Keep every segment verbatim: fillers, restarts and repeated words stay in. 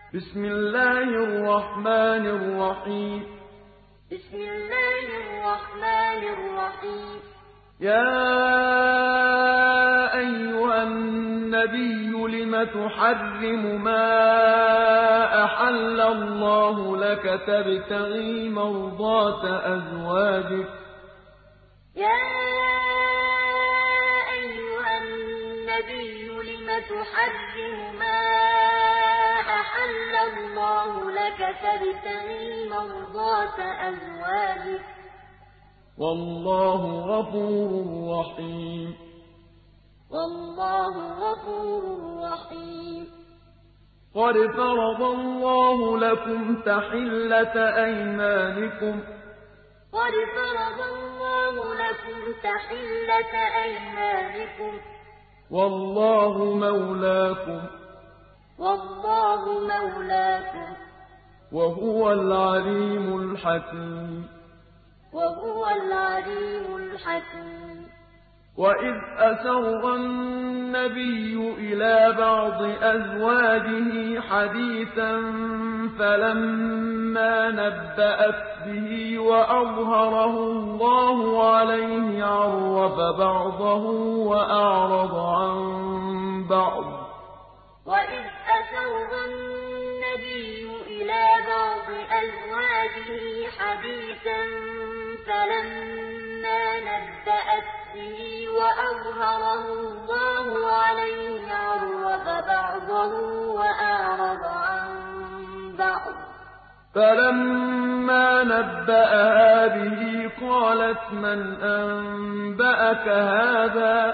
بسم الله الرحمن الرحيم بسم الله الرحمن الرحيم يا أيها النبي لم تحرم ما أحل الله لك تبتغي مرضات أزواجك يا أيها النبي لم تحرم ما أحل الله لك تبتغي مرضات أزواجك والله غفور رحيم والله غفور رحيم قد فرض الله لكم تحلة أيمانكم قد فرض الله لكم تحلة أيمانكم والله مولاكم والله مولاكم وهو العليم الحكيم وهو العليم الحكيم وإذ أسر النبي إلى بعض أزواجه حديثا فلما نبأت به وأظهره الله عليه عرف بعضه وأعرض عن بعض وإذ أسر النبي إلى بعض أزواجه حديثا فلما نبأت به وأظهره الله عليه عرف بعضه وأعرض عن بعض فلما نبأها به قالت من أنبأك هذا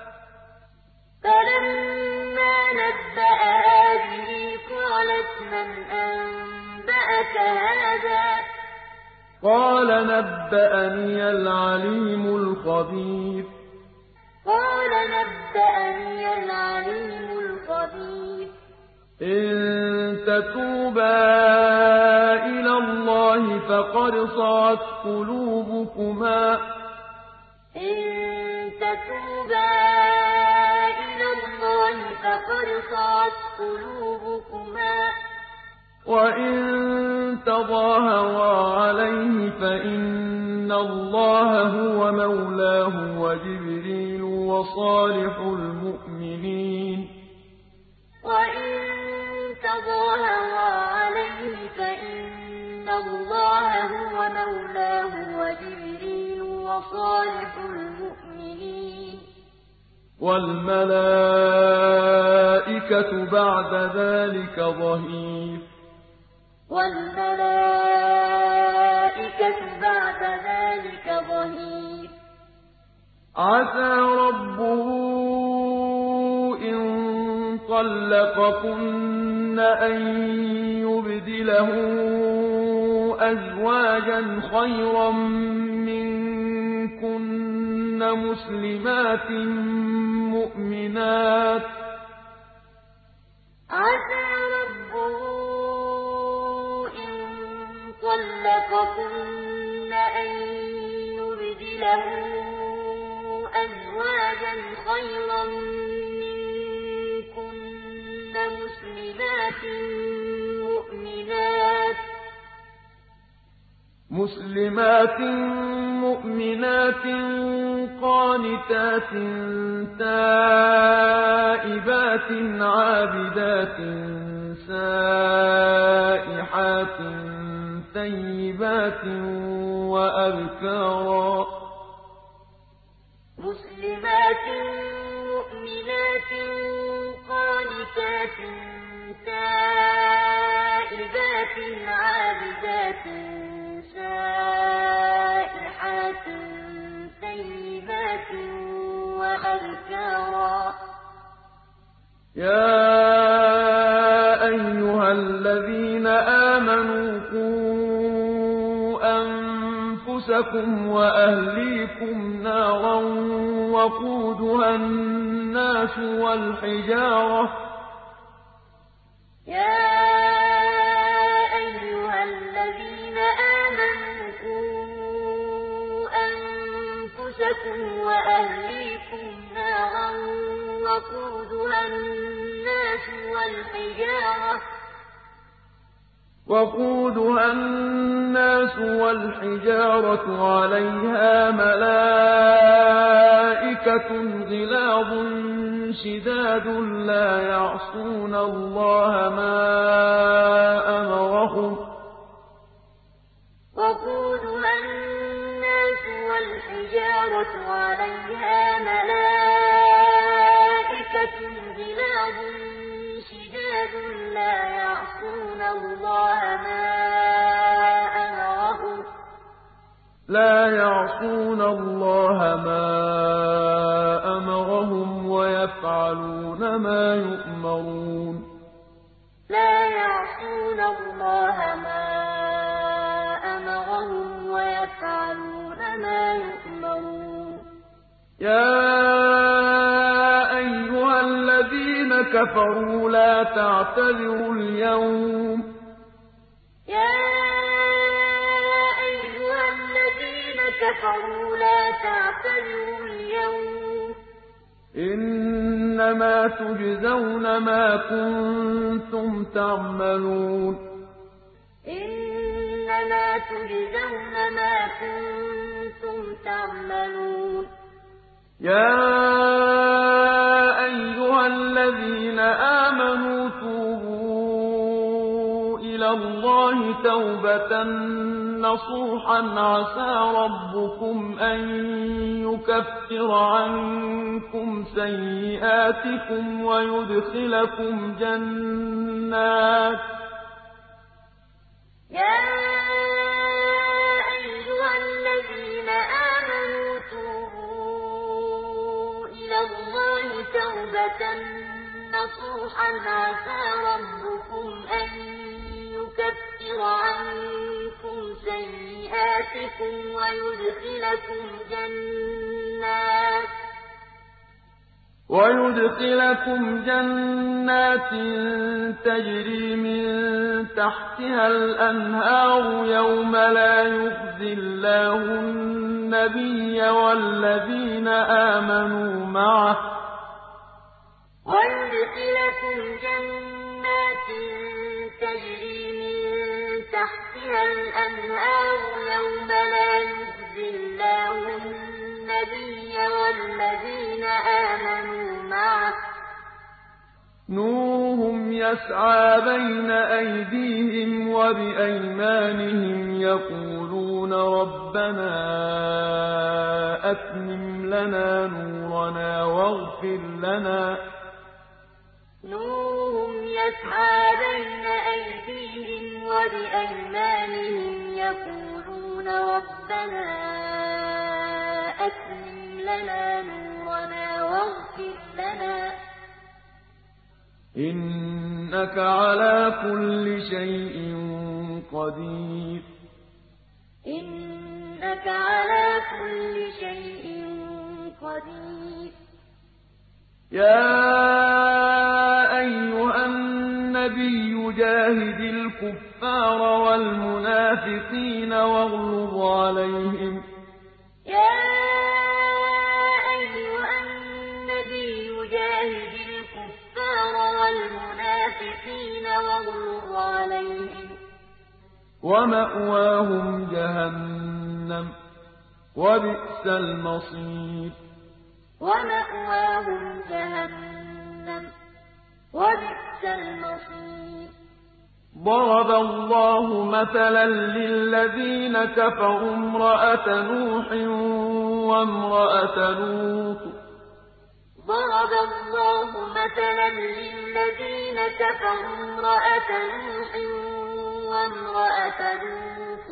فلما نبأها به قالت من أنبأك هذا قال نبأني العليم الخبير قال نبأني العليم الخبير إن تتوبا إلى الله فقد صعت قلوبكما إن تتوبا إلى الله فقد صعت قلوبكما وإن تظاهرا عليه فإن الله هو مولاه وجبريل وصالح المؤمنين وإن تظاهرا عليه فإن الله هو مولاه وجبريل وصالح المؤمنين والملائكة بعد ذلك ظهير والملائكة بعد ذلك ظهير عسى ربه إن طلقكن أن يبدله أزواجا خيرا منكن مسلمات مؤمنات عسى ربه إن طلقكن أن يبدله أزواجا خيرا منكن مسلمات مؤمنات مسلمات مؤمنات قانتات تائبات عابدات سائحات طيبات وأبكارا مسلمات مؤمنات قانتات تائبات عابدات سائحات طيبات وأبكارا يا أيها الذين آمنوا قوا أنفسكم وأهليكم نارا وقودها الناس والحجارة يا أيها الذين آمنوا قوا أنفسكم وأهليكم نارا وقودها الناس والحجارة وقودها الناس والحجارة عليها ملائكة غلاظ شداد لا يعصون الله ما أمرهم وقودها الناس والحجارة عليها ملائكة غلاظ شداد لا يعصون الله ما أمرهم لا يعصون الله ما أمرهم ويفعلون ما يؤمرون لا يعصون الله ما أمرهم ويفعلون ما يؤمرون يا أيها الذين كفروا لا تعتذروا اليوم يا أيها الذين كفروا لا تعتذروا اليوم إنما تجزون ما كنتم تعملون إنما تجزون ما كنتم تعملون يا أيها الذين آمنوا توبوا إلى الله توبة نصوحا عسى ربكم أن يكفر عنكم سيئاتكم ويدخلكم جنات يا أيها الذين آمنوا توبوا إلى الله توبة نصوحا عسى ربكم أن يكفر عنكم سيئاتكم ويدخلكم جنات ويدخلكم جنات تجري من تحتها الأنهار يوم لا يخزي الله النبي والذين آمنوا معه ويدخلكم جنات تجري من تحتها الأنهار يوم لا يخزي الله النبي والذين آمنوا معه نورهم يسعى بين أيديهم وبأيمانهم يقولون ربنا أتمم لنا نورنا واغفر لنا نورهم يسعى بين أيديهم وبأيمانهم يقولون ربنا أتمم لنا نورنا واغفر لنا إنك على كل شيء قدير إنك على كل شيء قدير يا أيها النبي جاهد الكفار والمنافقين واغلظ عليهم يا أيها النبي جاهد الكفار والمنافقين واغلظ عليهم ومأواهم جهنم وبئس المصير ومأواهم جهنم وبئس المصير ضرب الله مثلا للذين كفروا امرأة نوح وامرأة لوط ضرب الله مثلا للذين كفروا امرأة نوح وامرأة لوط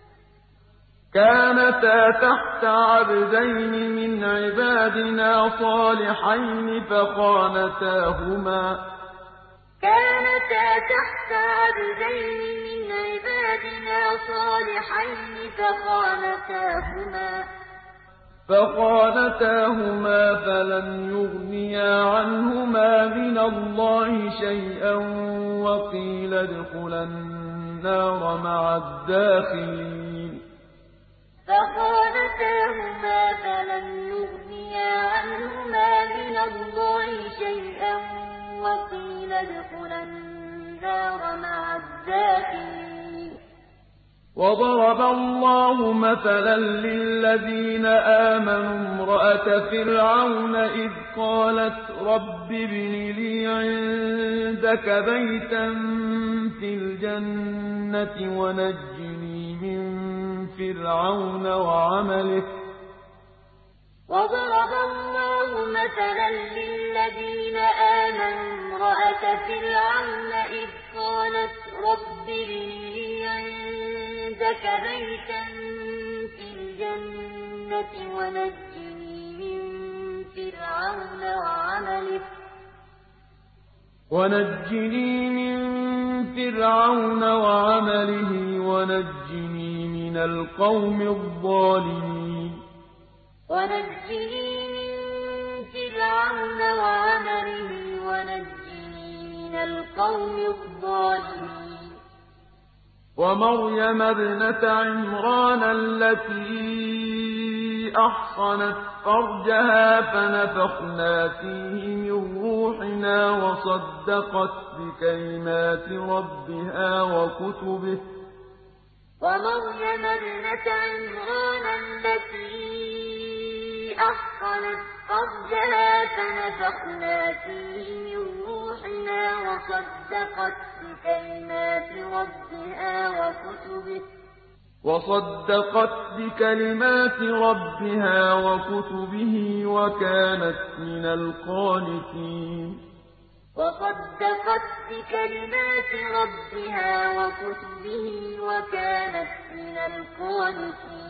كانتا تحت عبدين من عبادنا صالحين فخانتاهما كانتا تحت عبدين من عبادنا صالحين فخانتاهما فخانتاهما فلم يغنيا عنهما من الله شيئا وقيل ادخلا النار مع الداخلين فخانتاهما فلم يغنيا عنهما من الله شيئا وقيل ادخلا النار مع الداخلين وضرب الله مثلا للذين آمنوا امرأة فرعون إذ قالت رب ابن لي عندك بيتا في الجنة ونجني من فرعون وعمله. وضرب الله مثلا للذين آمنوا امرأة فرعون إذ قالت رب ابن لي عندك بيتا في الجنة ونجني من فرعون وعمله ونجني من فرعون وعمله ونجني من القوم الظالمين. ونجني من فرعون وعمله ونجني من القوم الظالمين. ومريم ابنة عمران التي أحصنت فرجها فنفخنا فيه من روحنا وصدقت بكلمات ربها وكتبه. ومريم ابنة عمران التي أحصنت فرجها فنفخنا فيه من روحنا وصدقت بكلمات ربها وكتبه وصدقت بكلمات ربها وكتبه وكانت من القانتين. وصدقت بكلمات ربها وكتبه وكانت من القانتين.